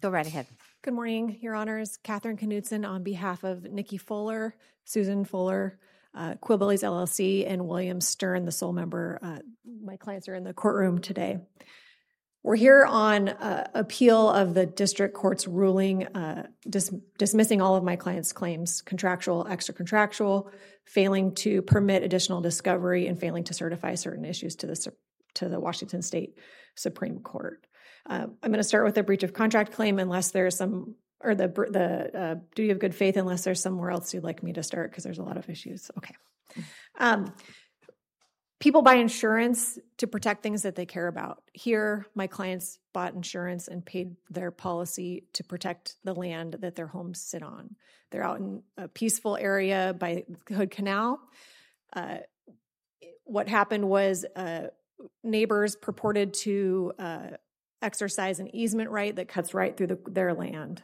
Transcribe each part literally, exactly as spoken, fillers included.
Go right ahead. Good morning, Your Honors. Catherine Knudsen on behalf of Nikki Fuller, Susan Fuller, uh, Quillbillies L L C, and William Stern, the sole member. Uh, my clients are in the courtroom today. We're here on uh, appeal of the district court's ruling uh, dis- dismissing all of my clients' claims, contractual, extra contractual, failing to permit additional discovery, and failing to certify certain issues to the to the Washington State Supreme Court. Uh, I'm going to start with the breach of contract claim, unless there's some, or the the uh, duty of good faith, unless there's somewhere else you'd like me to start, because there's a lot of issues. Okay. Um, People buy insurance to protect things that they care about. Here, my clients bought insurance and paid their policy to protect the land that their homes sit on. They're out in a peaceful area by Hood Canal. Uh, what happened was uh, neighbors purported to uh, exercise an easement right that cuts right through the, their land.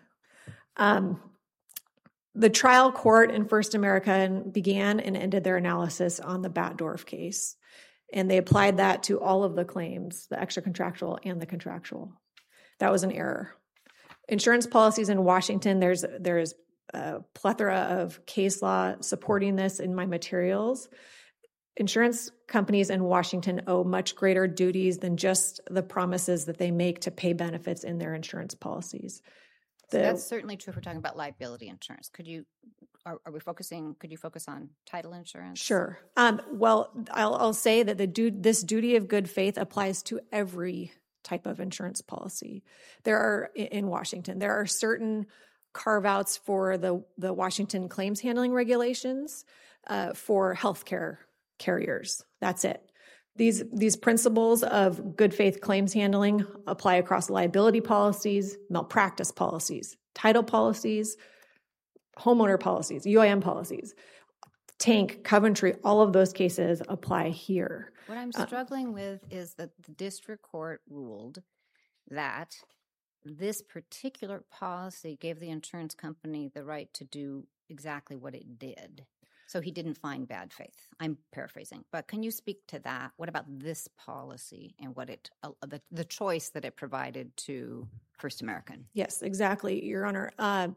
Um, the trial court in First American began and ended their analysis on the Batdorf case. And they applied that to all of the claims, the extra contractual and the contractual. That was an error. Insurance policies in Washington, there's there's a plethora of case law supporting this in my materials. Insurance companies in Washington owe much greater duties than just the promises that they make to pay benefits in their insurance policies. So that's certainly true if we're talking about liability insurance. Could you, are, are we focusing, could you focus on title insurance? Sure. Um, well, I'll, I'll say that the du- this duty of good faith applies to every type of insurance policy. There are, in Washington, there are certain carve-outs for the, the Washington claims handling regulations uh, for healthcare carriers. That's it. These these principles of good faith claims handling apply across liability policies, malpractice policies, title policies, homeowner policies, U I M policies, Tank, Coventry, all of those cases apply here. What I'm struggling uh, with is that the district court ruled that this particular policy gave the insurance company the right to do exactly what it did. So he didn't find bad faith. I'm paraphrasing, but can you speak to that? What about this policy and what it, uh, the, the choice that it provided to First American? Yes, exactly, Your Honor. Um,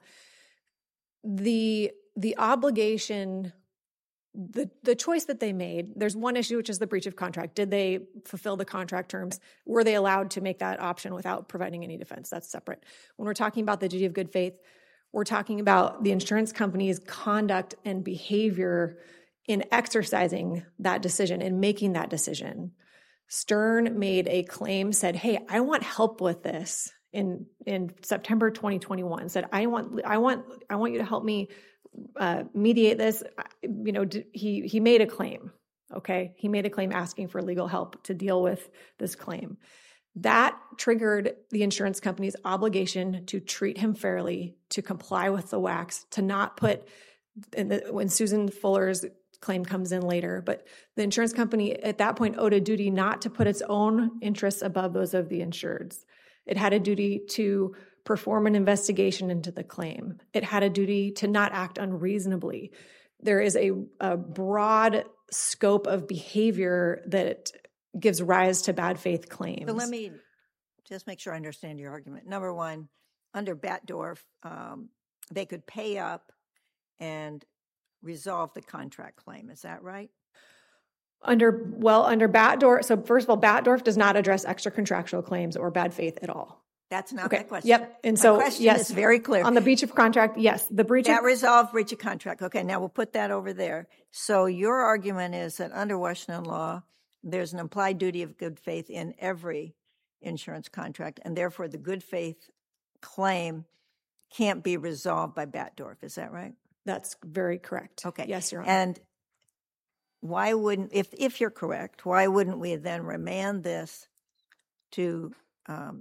the the obligation, the the choice that they made. There's one issue, which is the breach of contract. Did they fulfill the contract terms? Were they allowed to make that option without providing any defense? That's separate. When we're talking about the duty of good faith, we're talking about the insurance company's conduct and behavior in exercising that decision and making that decision. Stern made a claim, said, hey, I want help with this in, in September twenty twenty-one, said, I want, I want, I want you to help me uh, mediate this. You know, he, he made a claim. Okay. He made a claim asking for legal help to deal with this claim. That triggered the insurance company's obligation to treat him fairly, to comply with the W A C, to not put, in the, when Susan Fuller's claim comes in later, but the insurance company at that point owed a duty not to put its own interests above those of the insureds. It had a duty to perform an investigation into the claim. It had a duty to not act unreasonably. There is a, a broad scope of behavior that gives rise to bad faith claims. So let me just make sure I understand your argument. Number one, under Batdorf, um, they could pay up and resolve the contract claim. Is that right? Under, well, under Batdorf, so first of all, Batdorf does not address extra contractual claims or bad faith at all. That's not okay. my question. Yep. And my so, question yes, is very clear. On the breach of contract, yes. The breach that of... resolved breach of contract. Okay, now we'll put that over there. So your argument is that under Washington law, there's an implied duty of good faith in every insurance contract, and therefore the good faith claim can't be resolved by Batdorf. Is that right? That's very correct. Okay. Yes, Your Honor. And why wouldn't, if if you're correct, why wouldn't we then remand this to um,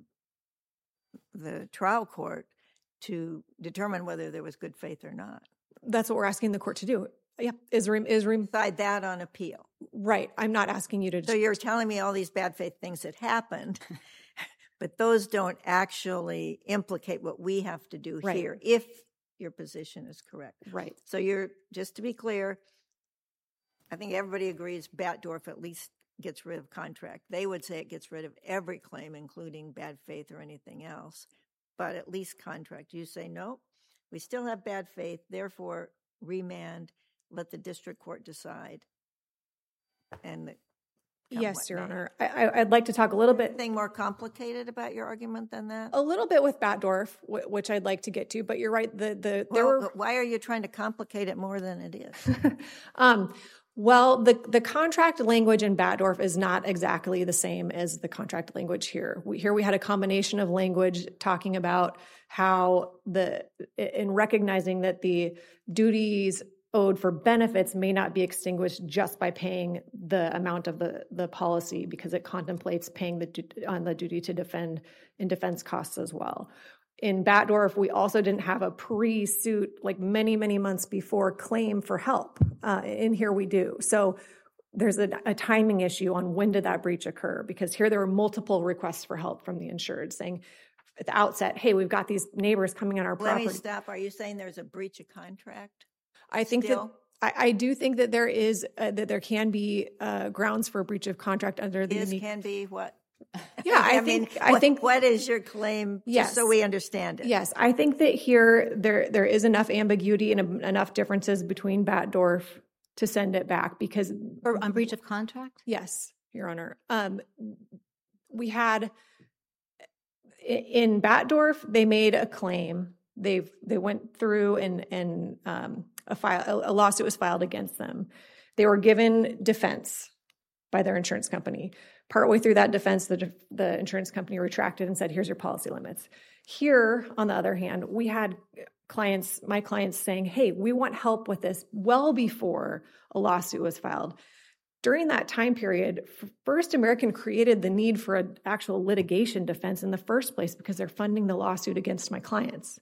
the trial court to determine whether there was good faith or not? That's what we're asking the court to do. Yeah, is re- is re- decide that on appeal. Right. I'm not asking you to. So you're telling me all these bad faith things that happened, but those don't actually implicate what we have to do right. here, if your position is correct. Right. So you're, just to be clear, I think everybody agrees Batdorf at least gets rid of contract. They would say it gets rid of every claim, including bad faith or anything else. but at least contract. You say, no, we still have bad faith, therefore remand, let the district court decide. And the, yes, Your Honor. I, I, I'd like to talk a little bit. Anything more complicated about your argument than that? A little bit with Batdorf, w- which I'd like to get to, but you're right. The the well, there were. Why are you trying to complicate it more than it is? um, well, the the contract language in Batdorf is not exactly the same as the contract language here. We, here we had a combination of language talking about how the in recognizing that the duties owed for benefits may not be extinguished just by paying the amount of the, the policy, because it contemplates paying the on the duty to defend in defense costs as well. In Batdorf, we also didn't have a pre-suit, like many, many months before, claim for help. Uh, in here we do. So there's a, a timing issue on when did that breach occur, because here there were multiple requests for help from the insured saying at the outset, hey, we've got these neighbors coming on our Let property. me stop. Are you saying there's a breach of contract? I think Still? that I, I do think that there is uh, that there can be uh, grounds for a breach of contract under the Is unique. can be what? Yeah, I, I think mean, I what, think what is your claim? Yes. Just so we understand it. Yes, I think that here there there is enough ambiguity and a, enough differences between Batdorf to send it back, because Or on breach of contract? yes, Your Honor. Um, we had in Batdorf, they made a claim. They've they went through and and um, a file a lawsuit was filed against them. They were given defense by their insurance company. Partway through that defense, the the insurance company retracted and said, "Here's your policy limits." Here, on the other hand, we had clients, my clients, saying, "Hey, we want help with this," well before a lawsuit was filed. During that time period, First American created the need for an actual litigation defense in the first place because they're funding the lawsuit against my clients.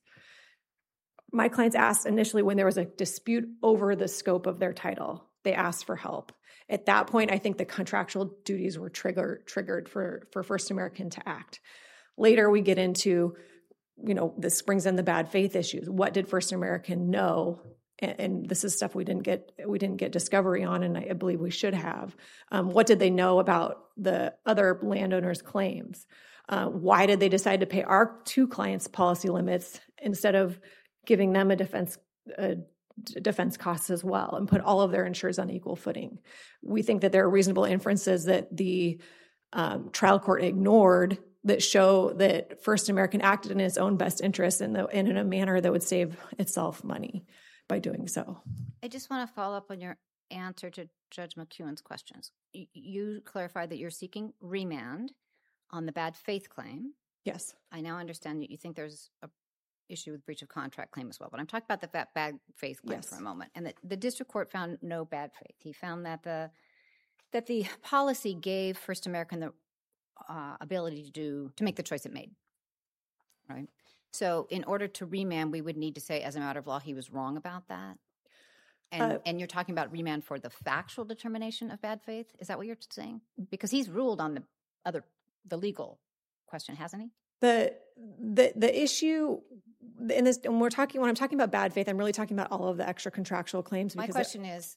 My clients asked initially when there was a dispute over the scope of their title, they asked for help. At that point, I think the contractual duties were trigger, triggered for, for First American to act. Later, we get into, you know, this brings in the bad faith issues. What did First American know? And, and this is stuff we didn't get we didn't get discovery on, and I, I believe we should have. Um, what did they know about the other landowners' claims? Uh, why did they decide to pay our two clients' policy limits instead of giving them a defense a defense costs as well, and put all of their insurers on equal footing? We think that there are reasonable inferences that the um, trial court ignored that show that First American acted in its own best interest and in, in a manner that would save itself money by doing so. I just want to follow up on your answer to Judge McEwen's questions. You, you clarified that you're seeking remand on the bad faith claim. Yes. I now understand that you think there's a issue with breach of contract claim as well, but I'm talking about the bad, bad faith claim Yes. for a moment. And that the district court found no bad faith. He found that the that the policy gave First American the uh, ability to do to make the choice it made. Right. So in order to remand, we would need to say, as a matter of law, he was wrong about that. And Uh, and you're talking about remand for the factual determination of bad faith. Is that what you're saying? Because he's ruled on the other the legal question, hasn't he? The the the issue in this, when we're talking when I'm talking about bad faith, I'm really talking about all of the extra contractual claims. My because question is,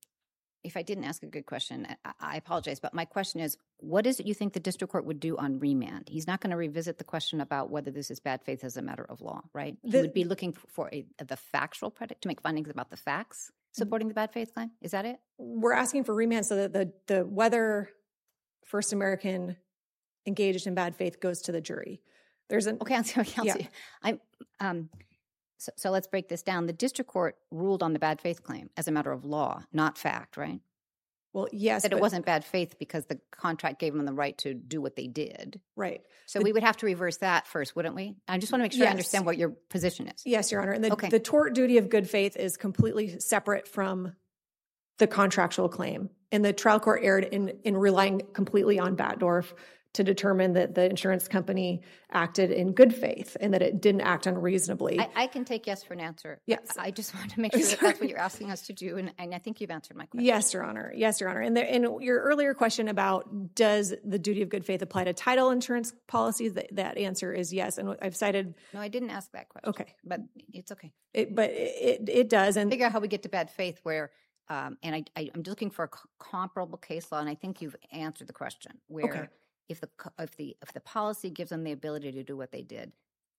if I didn't ask a good question, I, I apologize. But my question is, what is it you think the district court would do on remand? He's not going to revisit the question about whether this is bad faith as a matter of law, right? He The- would be looking for a, the factual predicate to make findings about the facts supporting the bad faith claim. Is that it? we're asking for remand so that the the whether First American engaged in bad faith goes to the jury. There's an Okay, I'll see. I'll Yeah. see. I'm. Um, so, so let's break this down. The district court ruled on the bad faith claim as a matter of law, not fact, right? well, yes, That it but- wasn't bad faith because the contract gave them the right to do what they did. right. So we would have to reverse that first, wouldn't we? I just want to make sure I Yes. understand what your position is. Yes, Your Honor. And the, Okay. the tort duty of good faith is completely separate from the contractual claim. And the trial court erred in, in relying completely on Batdorf to determine that the insurance company acted in good faith and that it didn't act unreasonably. I, I can take yes for an answer. Yes. I just want to make sure that that's what you're asking us to do, and, and I think you've answered my question. Yes, Your Honor. Yes, Your Honor. And, there, and your earlier question about does the duty of good faith apply to title insurance policies, that, that answer is yes. And I've cited, No, I didn't ask that question. okay, But it's okay. it, but it, it does. And Figure out how we get to bad faith where, um, and I, I, I'm looking for a c- comparable case law, and I think you've answered the question, where Okay. if the co- if the if the policy gives them the ability to do what they did,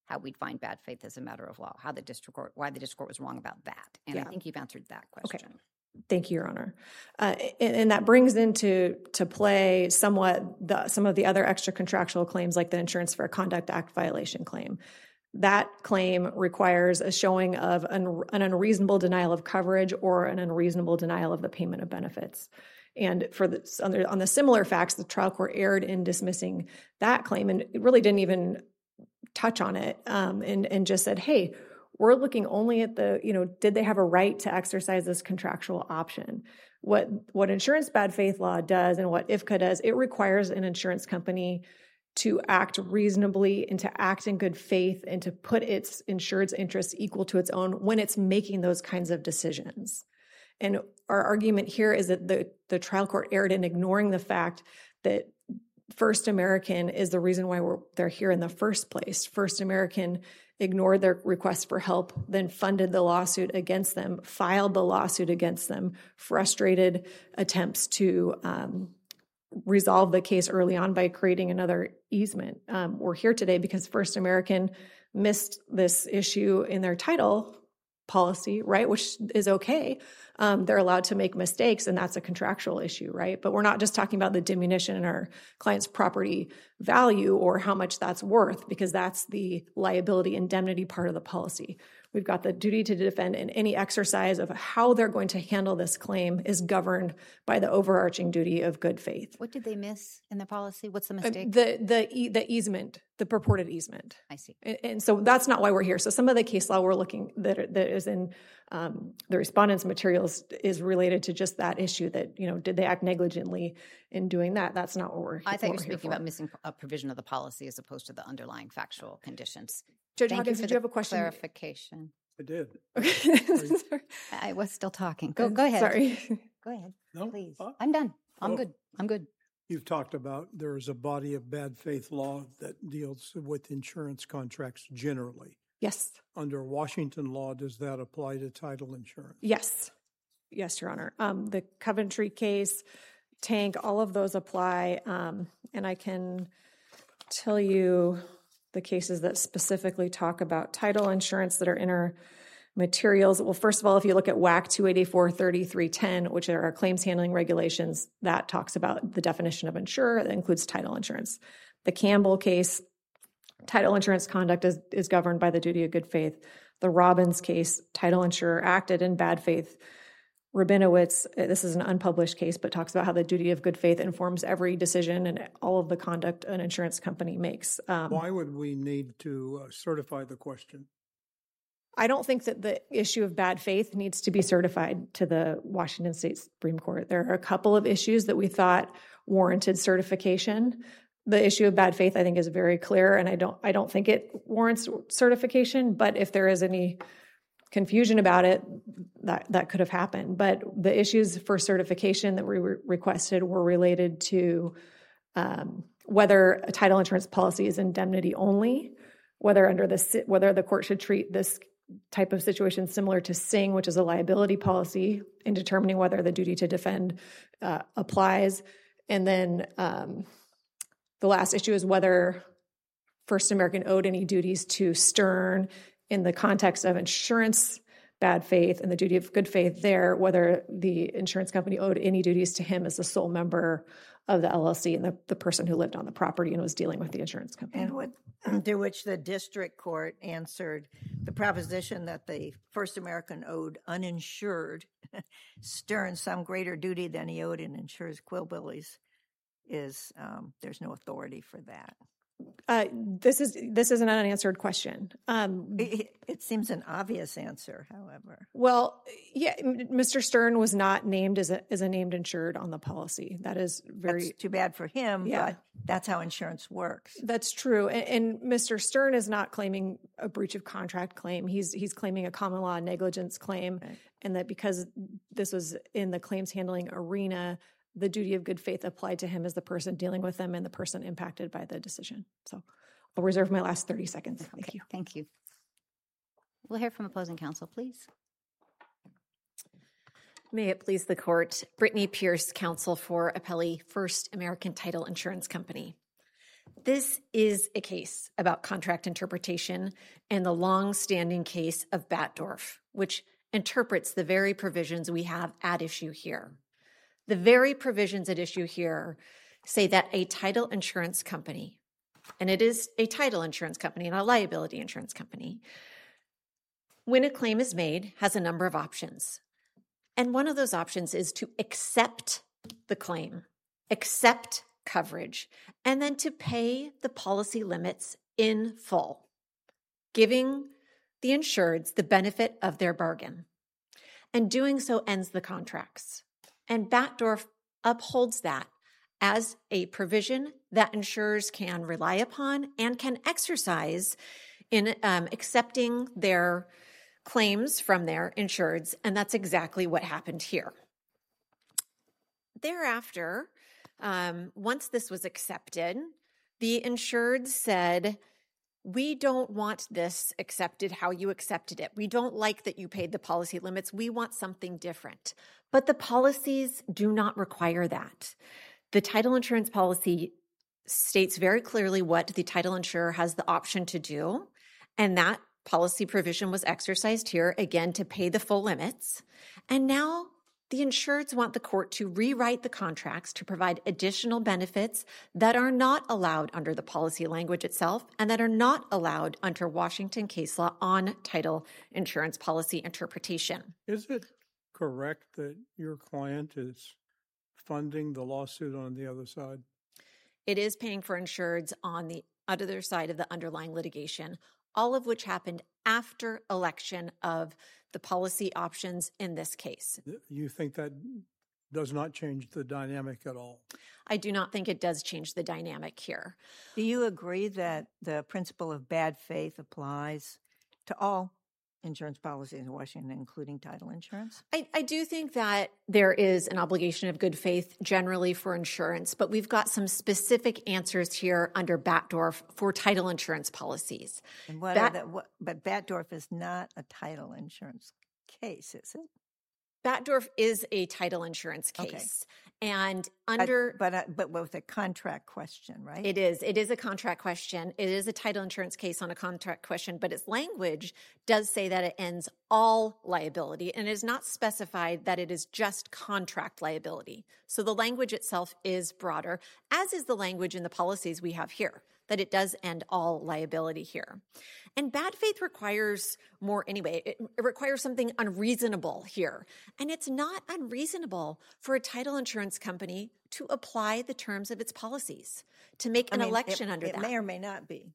how we'd find bad faith as a matter of law, how the district court, why the district court was wrong about that. And Yeah. I think you've answered that question. Okay. Thank you, Your Honor. Uh, and, and that brings into to play somewhat the, some of the other extra contractual claims, like the Insurance Fair Conduct Act violation claim. That claim requires a showing of an, an unreasonable denial of coverage or an unreasonable denial of the payment of benefits. And for the, on, the, on the similar facts, the trial court erred in dismissing that claim, and it really didn't even touch on it, um, and, and just said, hey, we're looking only at the, you know, did they have a right to exercise this contractual option? What what insurance bad faith law does and what I F C A does, it requires an insurance company to act reasonably and to act in good faith and to put its insured's interests equal to its own when it's making those kinds of decisions. And our argument here is that the, the trial court erred in ignoring the fact that First American is the reason why we're, they're here in the first place. First American ignored their request for help, then funded the lawsuit against them, filed the lawsuit against them, frustrated attempts to um, resolve the case early on by creating another easement. Um, we're here today because First American missed this issue in their title policy, right, which is okay. Um, they're allowed to make mistakes, and that's a contractual issue, right? But we're not just talking about the diminution in our client's property value or how much that's worth, because that's the liability indemnity part of the policy. We've got the duty to defend, and any exercise of how they're going to handle this claim is governed by the overarching duty of good faith. What did they miss in the policy? What's the Uh, mistake? the the e- the easement, the purported easement. I see. And, and so that's not why we're here. So some of the case law we're looking that are, that is in um, the respondent's materials is related to just that issue. That, you know, did they act negligently in doing that? That's not what we're. I thought what you were we're here speaking for. about missing a provision of the policy as opposed to the underlying factual conditions. Judge Thank Hawkins, for did the you have a question? Clarification. I did. Okay. I was still talking. Go, go ahead. Sorry. Go ahead, No? please. Uh, I'm done. I'm oh. good. I'm good. You've talked about there is a body of bad faith law that deals with insurance contracts generally. Yes. Under Washington law, does that apply to title insurance? Yes. Yes, Your Honor. Um, the Coventry case, Tank, all of those apply. Um, and I can tell you the cases that specifically talk about title insurance that are in our materials. Well, first of all, if you look at W A C two eighty-four thirty-three ten, which are our claims handling regulations, that talks about the definition of insurer that includes title insurance. The Campbell case, title insurance conduct is, is governed by the duty of good faith. The Robbins case, title insurer acted in bad faith. Rabinowitz, this is an unpublished case, but talks about how the duty of good faith informs every decision and all of the conduct an insurance company makes. Um, Why would we need to uh, certify the question? I don't think that the issue of bad faith needs to be certified to the Washington State Supreme Court. There are a couple of issues that we thought warranted certification. The issue of bad faith, I think, is very clear, and I don't, I don't think it warrants certification. But if there is any confusion about it, that that could have happened. But the issues for certification that we re- requested were related to um, whether a title insurance policy is indemnity only, whether under the whether the court should treat this type of situation similar to Singh, which is a liability policy, in determining whether the duty to defend uh, applies. And then um, the last issue is whether First American owed any duties to Stern in the context of insurance bad faith and the duty of good faith there, whether the insurance company owed any duties to him as the sole member of the L L C and the, the person who lived on the property and was dealing with the insurance company. And what, to which the district court answered the proposition that the First American owed uninsured Stern some greater duty than he owed in insured Quillbillies is um, there's no authority for that. Uh, this is this is an unanswered question. Um, It, it seems an obvious answer, however. well, yeah, M- Mister Stern was not named as a as a named insured on the policy. That is very That's too bad for him, Yeah. but that's how insurance works. That's true, and, and Mister Stern is not claiming a breach of contract claim. He's he's claiming a common law negligence claim, Right. and that because this was in the claims handling arena, the duty of good faith applied to him as the person dealing with them and the person impacted by the decision. So, I'll reserve my last thirty seconds. Thank Okay, you. thank you. We'll hear from opposing counsel, please. May it please the court, Brittany Pierce, counsel for Appellee First American Title Insurance Company. This is a case about contract interpretation and the long-standing case of Batdorf, which interprets the very provisions we have at issue here. The very provisions at issue here say that a title insurance company, and it is a title insurance company and a liability insurance company, when a claim is made, has a number of options. And one of those options is to accept the claim, accept coverage, and then to pay the policy limits in full, giving the insureds the benefit of their bargain. And doing so ends the contracts. And Batdorf upholds that as a provision that insurers can rely upon and can exercise in um, accepting their claims from their insureds, and that's exactly what happened here. Thereafter, um, once this was accepted, the insured said, we don't want this accepted how you accepted it. We don't like that you paid the policy limits. We want something different. But the policies do not require that. The title insurance policy states very clearly what the title insurer has the option to do, and that policy provision was exercised here, again, to pay the full limits. And now the insureds want the court to rewrite the contracts to provide additional benefits that are not allowed under the policy language itself and that are not allowed under Washington case law on title insurance policy interpretation. Is it correct that your client is funding the lawsuit on the other side? It is paying for insureds on the other side of the underlying litigation, all of which happened after election of the policy options in this case. You think that does not change the dynamic at all? I do not think it does change the dynamic here. Do you agree that the principle of bad faith applies to all insurance policies in Washington, including title insurance? I, I do think that there is an obligation of good faith generally for insurance, but we've got some specific answers here under Batdorf for title insurance policies. And what Bat- are the, what, but Batdorf is not a title insurance case, is it? Batdorf is a title insurance case. Okay. And under but uh, but with a contract question, right? It is. It is a contract question. It is a title insurance case on a contract question, but its language does say that it ends all liability, and it is not specified that it is just contract liability. So the language itself is broader, as is the language in the policies we have here, that it does end all liability here. And bad faith requires more anyway. It, it requires something unreasonable here. And it's not unreasonable for a title insurance company to apply the terms of its policies, to make an I mean, election it, under it that. It may or may not be.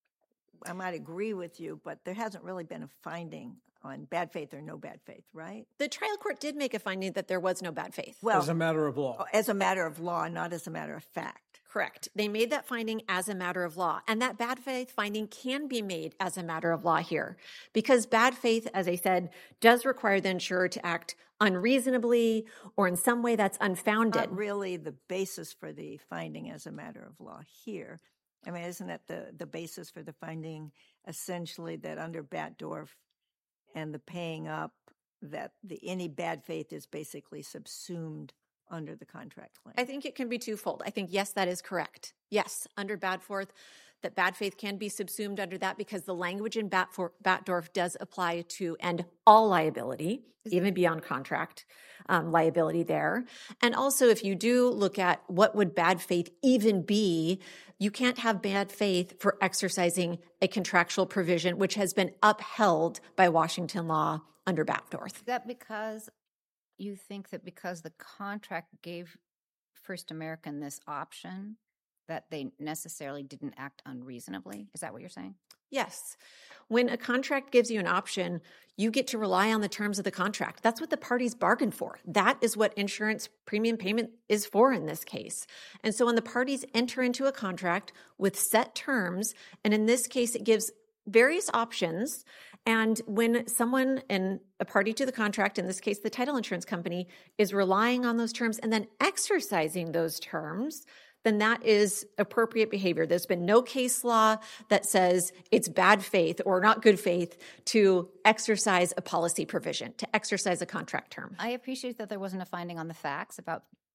I might agree with you, but there hasn't really been a finding on bad faith or no bad faith, right? The trial court did make a finding that there was no bad faith. Well, as a matter of law. As a matter of law, not as a matter of fact. Correct. They made that finding as a matter of law. And that bad faith finding can be made as a matter of law here. Because bad faith, as I said, does require the insurer to act unreasonably or in some way that's unfounded. Not really the basis for the finding as a matter of law here. I mean, isn't that the, the basis for the finding essentially that under Batdorf and the paying up, that the any bad faith is basically subsumed under the contract claim? I think it can be twofold. I think, yes, that is correct. Yes, under Batdorf, that bad faith can be subsumed under that because the language in Batfor- Batdorf does apply to end all liability, even beyond contract um, liability there. And also, if you do look at what would bad faith even be, you can't have bad faith for exercising a contractual provision which has been upheld by Washington law under Batdorf. Is that because you think that because the contract gave First American this option, that they necessarily didn't act unreasonably? Is that what you're saying? Yes. When a contract gives you an option, you get to rely on the terms of the contract. That's what the parties bargained for. That is what insurance premium payment is for in this case. And so when the parties enter into a contract with set terms, and in this case it gives various options, and when someone in a party to the contract, in this case the title insurance company, is relying on those terms and then exercising those terms, then that is appropriate behavior. There's been no case law that says it's bad faith or not good faith to exercise a policy provision, to exercise a contract term. I appreciate that there wasn't a finding on the facts about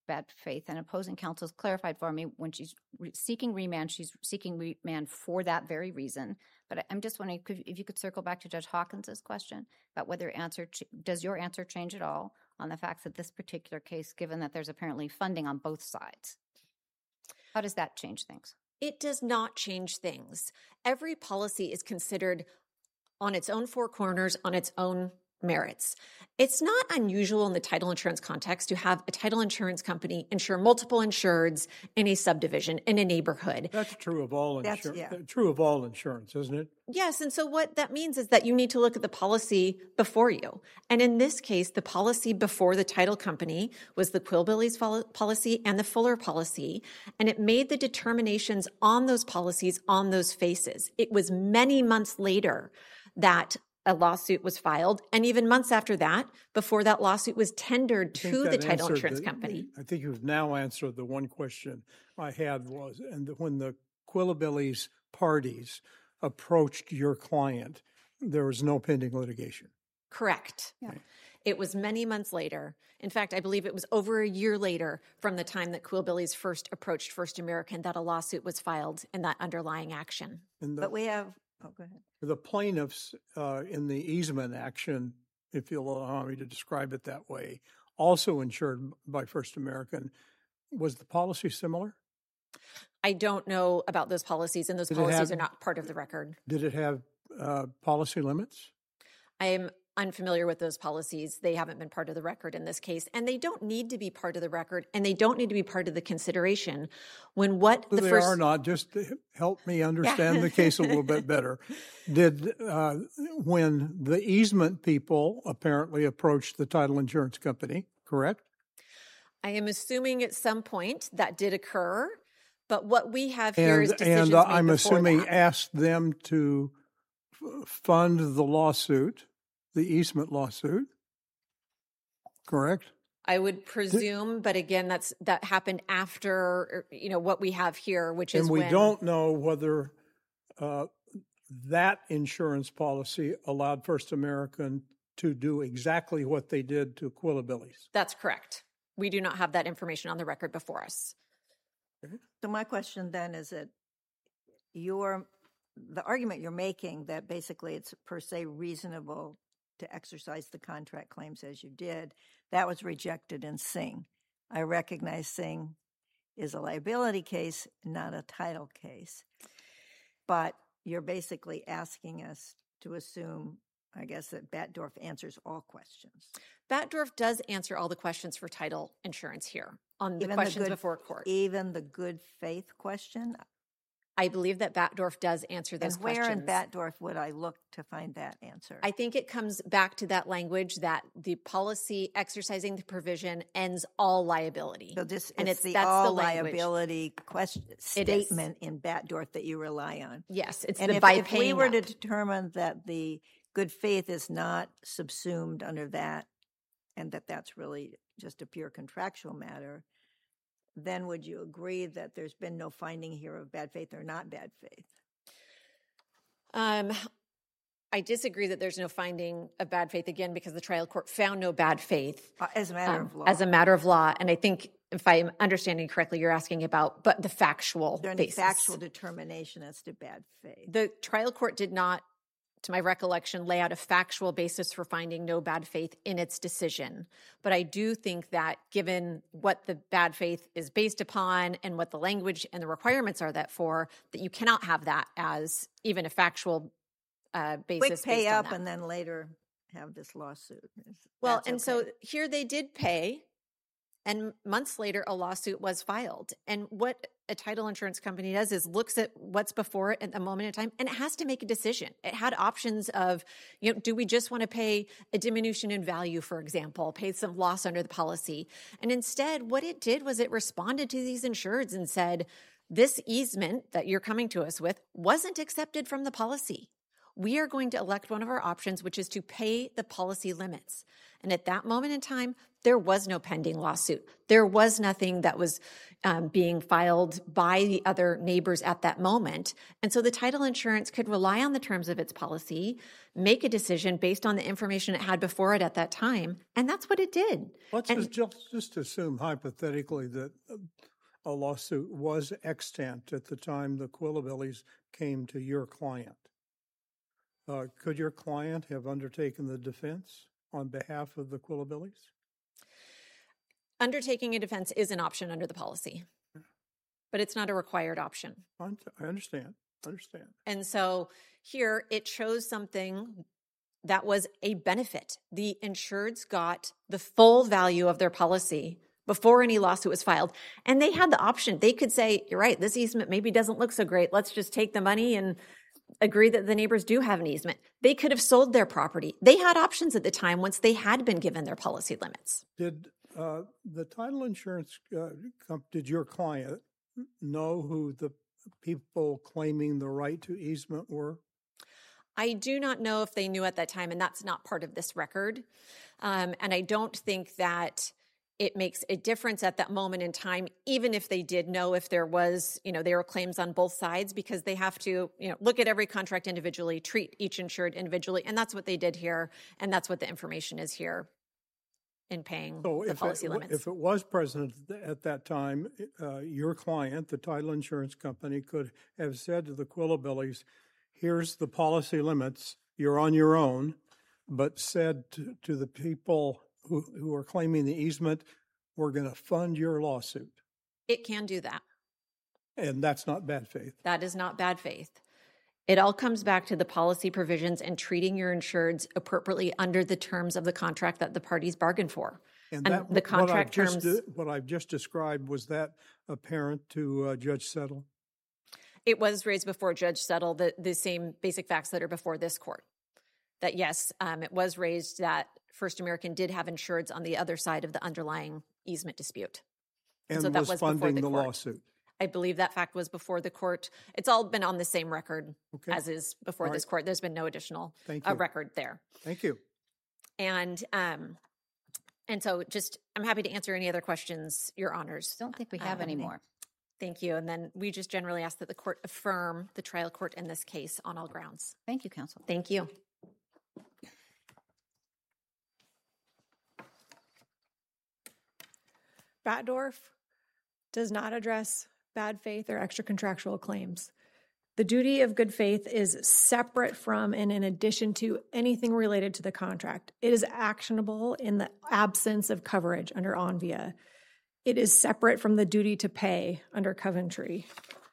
bad faith, and opposing counsel has clarified for me when she's re- seeking remand, she's seeking remand for that very reason. But I- I'm just wondering could, if you could circle back to Judge Hawkins's question about whether answer ch- does your answer change at all on the facts of this particular case, given that there's apparently funding on both sides? How does that change things? It does not change things. Every policy is considered on its own four corners, on its own merits. It's not unusual in the title insurance context to have a title insurance company insure multiple insureds in a subdivision, in a neighborhood. That's true of all That's- insurance. yeah. True of all insurance, isn't it? Yes, and so what that means is that you need to look at the policy before you. And in this case, the policy before the title company was the Quillbillies fol- policy and the Fuller policy, and it made the determinations on those policies on those faces. It was many months later that a lawsuit was filed, and even months after that, before that lawsuit was tendered I think to the that title answered insurance the- company. I think you've now answered the one question I had was, and when the Quillbillies parties approached your client, there was no pending litigation. Correct. Yeah. It was many months later. In fact, I believe it was over a year later from the time that Quillbillies first approached First American that a lawsuit was filed in that underlying action. And the, But we have, oh, go ahead. the plaintiffs uh, in the easement action, if you'll allow me to describe it that way, also insured by First American. Was the policy similar? I don't know about those policies, and those Did it policies have- are not part of the record. Did it have uh, policy limits? I am unfamiliar with those policies. They haven't been part of the record in this case, and they don't need to be part of the record, and they don't need to be part of the consideration when what the they first are not. Just to help me understand the case a little bit better. Did uh, when the easement people apparently approached the title insurance company, correct? I am assuming at some point that did occur, but what we have here And is decisions and uh, made I'm before assuming that. asked them to f- fund the lawsuit, the easement lawsuit, correct? I would presume, but again, that's that happened after you know what we have here, which is And we when, don't know whether uh, that insurance policy allowed First American to do exactly what they did to Quillbillies. That's correct. We do not have that information on the record before us. So my question then is that your, the argument you're making that basically it's per se reasonable to exercise the contract claims as you did, that was rejected in Singh. I recognize Singh is a liability case, not a title case. But you're basically asking us to assume, I guess, that Batdorf answers all questions. Batdorf does answer all the questions for title insurance here on the Even questions good- before court. Even the good faith question? I believe that Batdorf does answer those And where questions. in Batdorf would I look to find that answer? I think it comes back to that language that the policy exercising the provision ends all liability. So this and is it's the that's all the language. liability question It is. statement in Batdorf that you rely on. Yes, it's And the if, by if we paying were up. to determine that the good faith is not subsumed under that, and that that's really just a pure contractual matter, then would you agree that there's been no finding here of bad faith or not bad faith? Um, I disagree that there's no finding of bad faith again because the trial court found no bad faith Uh, as a matter um, of law. as a matter of law. And I think if I'm understanding correctly, you're asking about but the factual Is there any basis. factual determination as to bad faith? The trial court did not, to my recollection, lay out a factual basis for finding no bad faith in its decision. But I do think that given what the bad faith is based upon and what the language and the requirements are that for, that you cannot have that as even a factual uh, basis. Quick pay based on up that. and then later have this lawsuit. Well, That's and so okay. here they did pay, and months later, a lawsuit was filed. And what a title insurance company does is looks at what's before it at the moment in time, and it has to make a decision. It had options of, you know, do we just want to pay a diminution in value, for example, pay some loss under the policy? And instead, what it did was it responded to these insureds and said, this easement that you're coming to us with wasn't accepted from the policy. we are going to elect one of our options, which is to pay the policy limits. And at that moment in time, there was no pending lawsuit. There was nothing that was um, being filed by the other neighbors at that moment. And so the title insurance could rely on the terms of its policy, make a decision based on the information it had before it at that time. And that's what it did. Let's and, just, just assume hypothetically that a lawsuit was extant at the time the Quillibillies came to your client. Uh, could your client have undertaken the defense on behalf of the Quillibillies? Undertaking a defense is an option under the policy, but it's not a required option. I understand. I understand. And so here it shows something that was a benefit. The insureds got the full value of their policy before any lawsuit was filed. And they had the option. They could say, you're right, this easement maybe doesn't look so great. Let's just take the money and agree that the neighbors do have an easement. They could have sold their property. They had options at the time once they had been given their policy limits. Did uh, the title insurance, uh, comp- did your client know who the people claiming the right to easement were? I do not know if they knew at that time, and that's not part of this record. Um, and I don't think that it makes a difference at that moment in time, even if they did know if there was, you know, there were claims on both sides, because they have to, you know, look at every contract individually, treat each insured individually. And that's what they did here. And that's what the information is here in paying so the if policy it, limits. If it was present at that time, uh, your client, the title insurance company, could have said to the Quillibillies, here's the policy limits, you're on your own, but said to, to the people who, who are claiming the easement, we're going to fund your lawsuit. It can do that. And that's not bad faith. That is not bad faith. It all comes back to the policy provisions and treating your insureds appropriately under the terms of the contract that the parties bargained for. And, and that, the contract what I've terms. Just, what I've just described, was that apparent to uh, Judge Settle? It was raised before Judge Settle, the, the same basic facts that are before this court. That yes, um, it was raised that First American did have insureds on the other side of the underlying easement dispute. And, and so was that was funding before the, the court. lawsuit. I believe that fact was before the court. It's all been on the same record Okay. as is before All this right. court. There's been no additional Thank uh, you. record there. Thank you. And um, and so just, I'm happy to answer any other questions, Your Honors. Don't think we have Um, any more. Thank you. And then we just generally ask that the court affirm the trial court in this case on all grounds. Thank you, counsel. Thank you. Batdorf does not address bad faith or extra contractual claims. The duty of good faith is separate from and in addition to anything related to the contract. It is actionable in the absence of coverage under ONVIA. It is separate from the duty to pay under Coventry.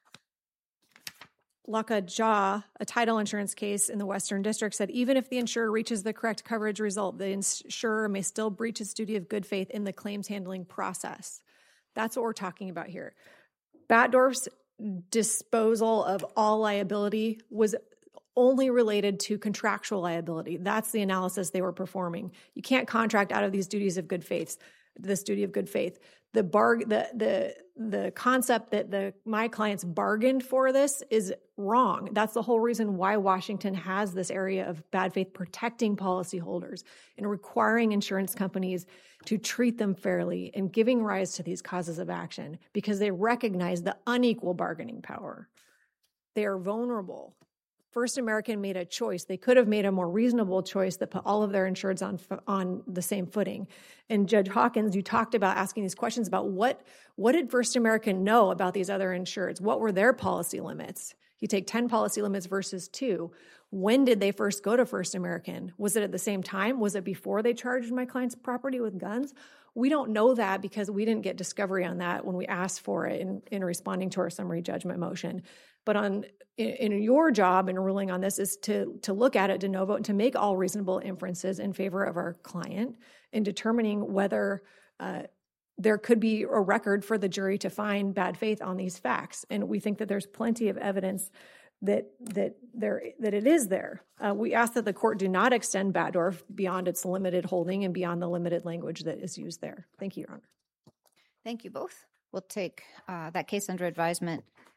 Laka Jaw, a title insurance case in the Western District, said even if the insurer reaches the correct coverage result, the insurer may still breach its duty of good faith in the claims handling process. That's what we're talking about here. Batdorf's disposal of all liability was only related to contractual liability. That's the analysis they were performing. You can't contract out of these duties of good faith, this duty of good faith. The bar, the the the concept that the my clients bargained for this is wrong. That's the whole reason why Washington has this area of bad faith protecting policyholders and requiring insurance companies to treat them fairly and giving rise to these causes of action because they recognize the unequal bargaining power. They are vulnerable. First American made a choice. They could have made a more reasonable choice that put all of their insureds on on the same footing. And Judge Hawkins, you talked about asking these questions about what, what did First American know about these other insureds? What were their policy limits? You take ten policy limits versus two. When did they first go to First American? Was it at the same time? Was it before they charged my client's property with guns? We don't know that because we didn't get discovery on that when we asked for it in, in responding to our summary judgment motion. But on in, in your job in ruling on this is to, to look at it de novo and to make all reasonable inferences in favor of our client in determining whether uh, there could be a record for the jury to find bad faith on these facts. And we think that there's plenty of evidence that that there that it is there. Uh, we ask that the court do not extend Batdorf beyond its limited holding and beyond the limited language that is used there. Thank you, Your Honor. Thank you both. We'll take uh, that case under advisement.